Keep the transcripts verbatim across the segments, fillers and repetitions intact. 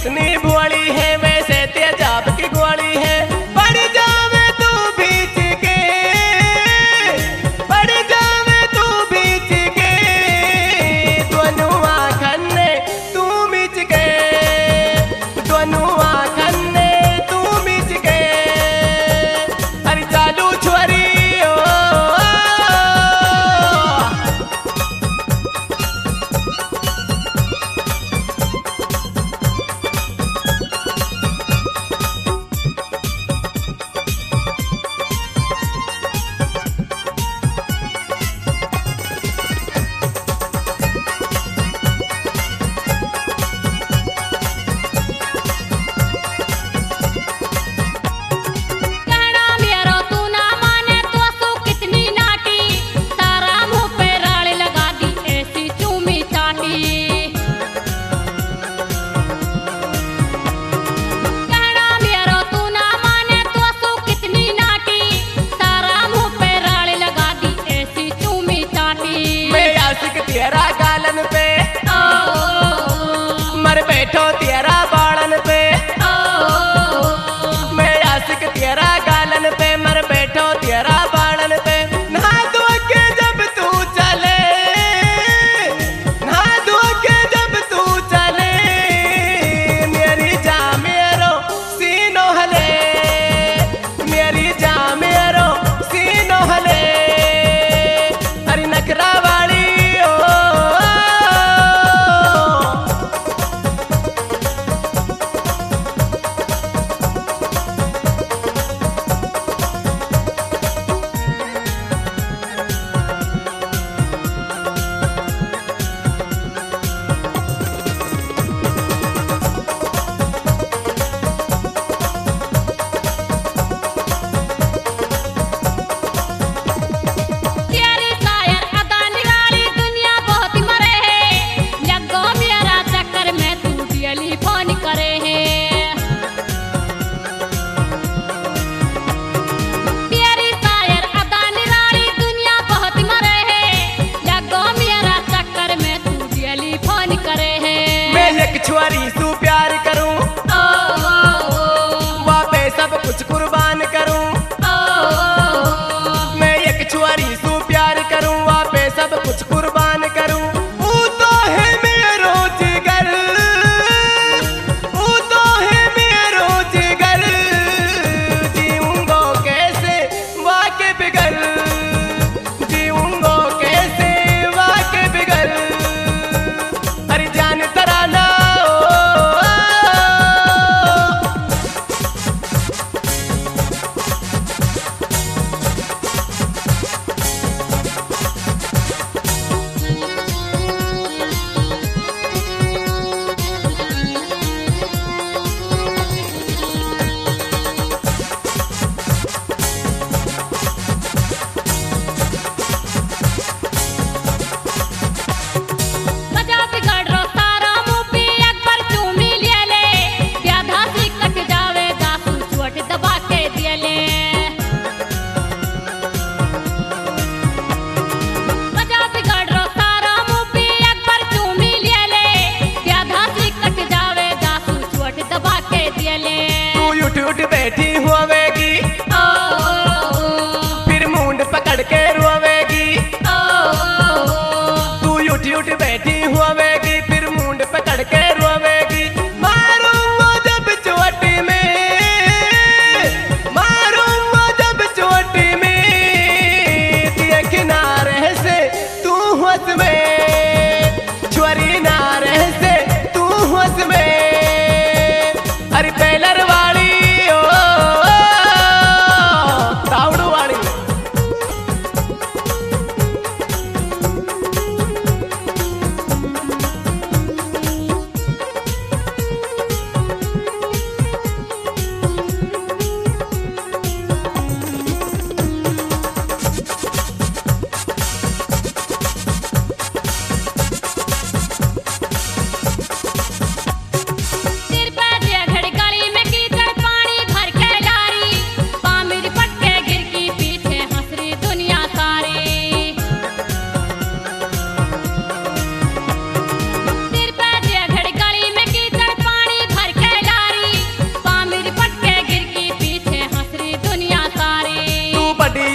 कितनी भोली है वैसे तेजाब की गोली है। पड़ जावे तू बीच के, पड़ जावे तू बीच के, दोनों आँखन ने तू मिच के, दोनों आँखन ने तू मिच के। अरे चालू छोरी ओ,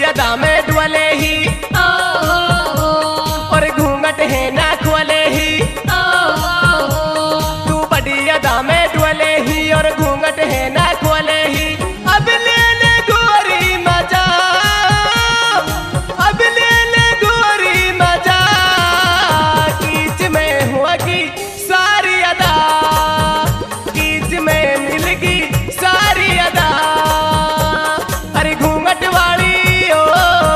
अदा में डुअले ही ओ ओ ओ और घूंघट है ना खोले ही। ओ ओ ओ तू बड़ी अदा में डुअले ही और घूंघट है ना खोले ही। अब ले ले गोरी मजा, अब ले ले गोरी मजा, कीच में होगी सारी अदा, कीच में मिलगी सारी अदा। अरे घूंघट वाली ओ,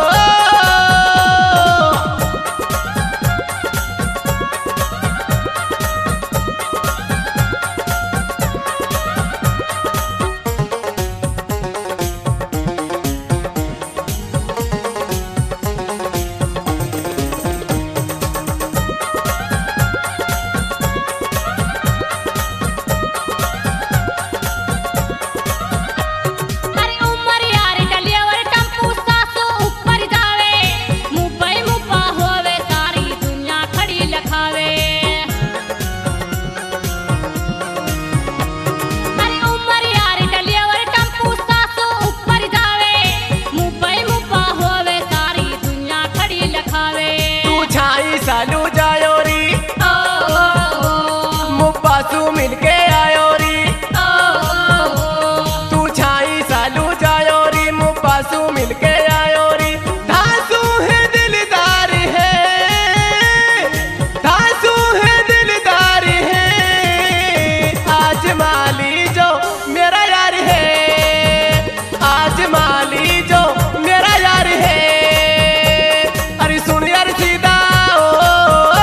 अरे उमर यार डलियावर टम्पू सासो ऊपर जावे, मुंबई मुपा होवे सारी दुनिया खड़ी लखावे। अरे उमर यार डलियावर टम्पू सासो ऊपर जावे, मुंबई मुपा होवे सारी दुनिया खड़ी लखावे। तू छाई सालू जायो री ओ ओ ओ मुब्बासू मिलके आयो री। ओ ओ ओ तू छाई सालू जायो री मुब्बासू मिलके आयो री। धासू है दिलदार है, धासू है दिलदार है, आज माली जो मेरा यार है, आज माली जो मेरा यार है। अरे सुन यार सीधा ओ, ओ,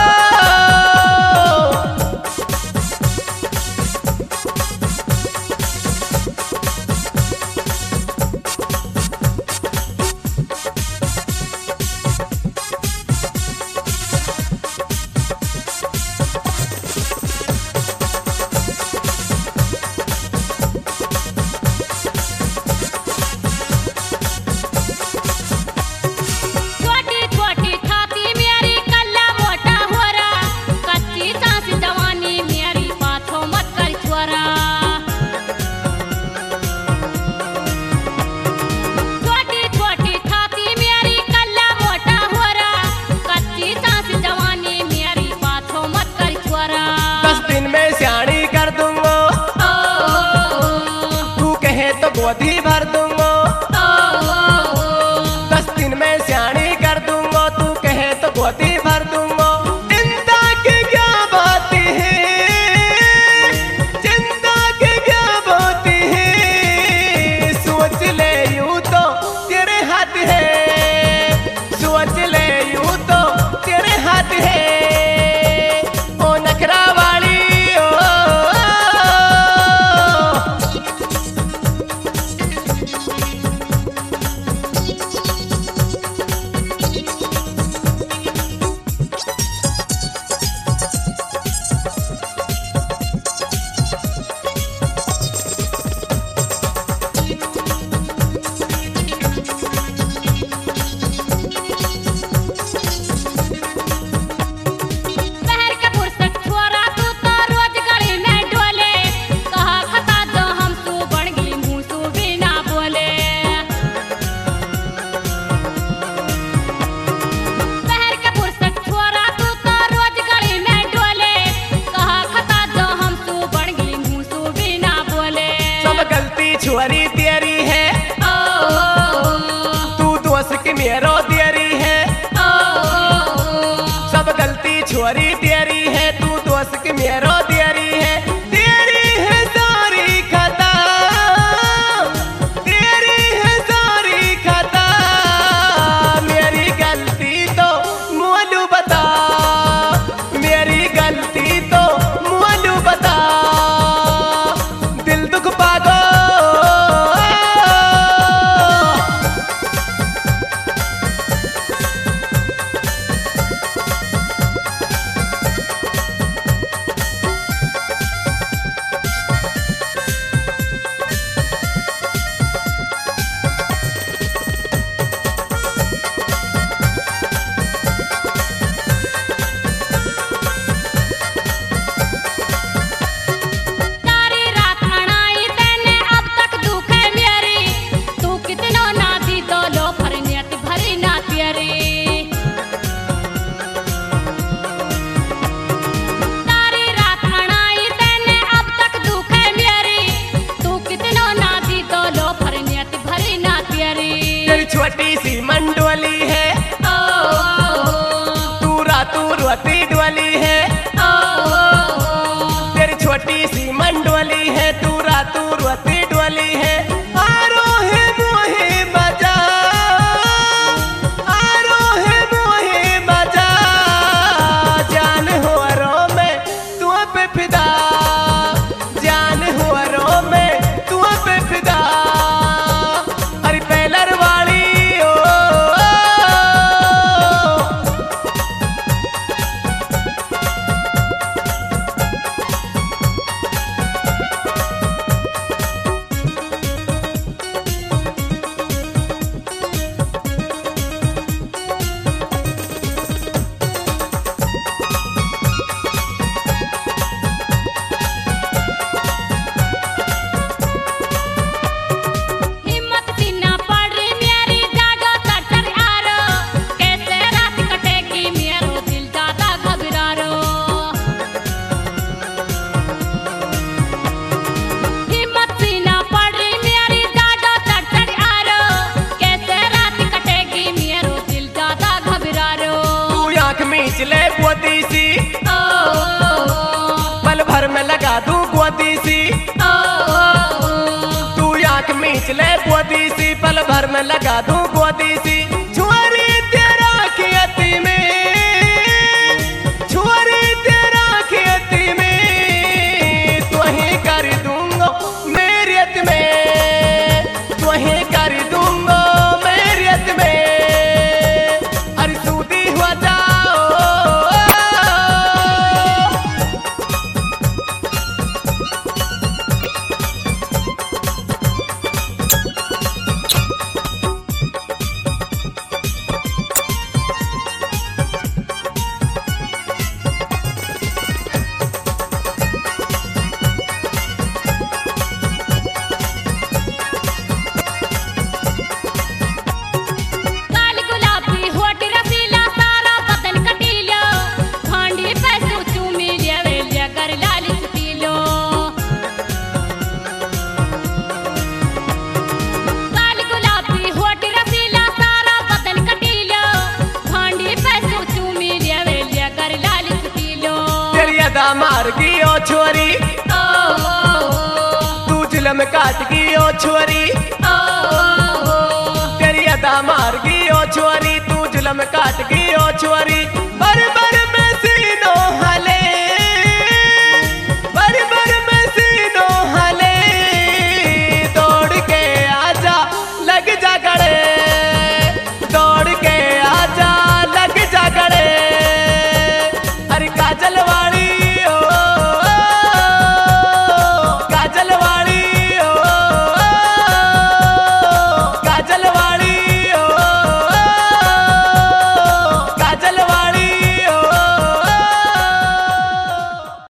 छोटी छोटी छाती मेरी कल्ला मोटा होरा, कच्ची सांस जवानी मेरी पाछो मत कर छोरा। छोटी छोटी छाती मेरी कल्ला मोटा होरा, कच्ची सांस जवानी मेरी पाछो मत कर छोरा। दस दिन में सियाणी कर दूंगा, ओ ओ ओ तू कहे तो गोदी भर दूंगा। ओ ओ ओ दस दिन में सियाणी कर दूंगा, तू कहे तो गोदी भर दूंगा। चिंता की क्या बात है, चिंता की क्या बात है, सोच ले यूं तो तेरे हाथ है, सोच ले यूं तो तेरे हाथ है। ओ नखरा वाली ओ, पहर के फुर्सत छोरा तू तो रोज गली में डोले, कहा खता जो हम सू बन गई मुंह सू भी ना बोले। पहर के फुर्सत छोरा तू तो रोज गली में डोले, कहा खता जो हम सू बन गई मुंह सू भी ना बोले। सब गलती छुअरी तेरी है, ओ ओ ओ तू दोस्त की मेरो देरी है। ओ ओ ओ सब गलती छुअरी तेरी है, तू दोस्त की मेरो देरी है। तेरी है सारी खता, तेरी है सारी खता, मेरी गलती तो मोलू बता, मेरी गलती तो मोलू बता। दिल दुख पागो तेरी छोटी सी मंडोली है, ओ तू रातू रोती डोली है। तेरी छोटी सी मंडोली है, तू रातू रोती डोली है। आरो है मोहे मजा, आरो है मोहे मजा, जान हो रो में तू पे फिदा, जान हो रो में तू पे फिदा। अरे पेलर वाली ओ, हिम्मत सी ना पड़ रही मेरी जागो चढ़ आरो, कैसे रात कटेगी मेरो दिल ज्यादा घबरा रो। हिम्मत सी ना पड़ रही मेरी जागो चढ़ आरो, कैसे रात कटेगी मेरो दिल ज्यादा घबरा रो। तू आंख मीच ले गोदी सी, ओ पल भर में लगा दूं गोदी सी। ओ तू आंख मीच ले गोदी सी, पल भर में लगा दूं गोदी सी। छुआरी तेरा खेती में, छुआरी तेरा खेती में, तुही कर दूंगा मेरियत में, तुही कर दूंगा मेरियत में। अरे सूदी हो जाओ, काली गुलाबी होठ रसीला सारा बदन कटीलो, भांडी पैसों चूमी लिया वे लिया कर लाली सुतीलो। काली गुलाबी होठ रसीला सारा बदन कटीलो, भांडी पैसों चूमी लिया वे लिया कर लाली सुतीलो। तेरी अदा मार की ओ छोरी, ओ तू जुलम काट की ओ छोरी। ओ तेरी अदा मार की ओ छोरी, तू जुलम काट की ओ छोरी।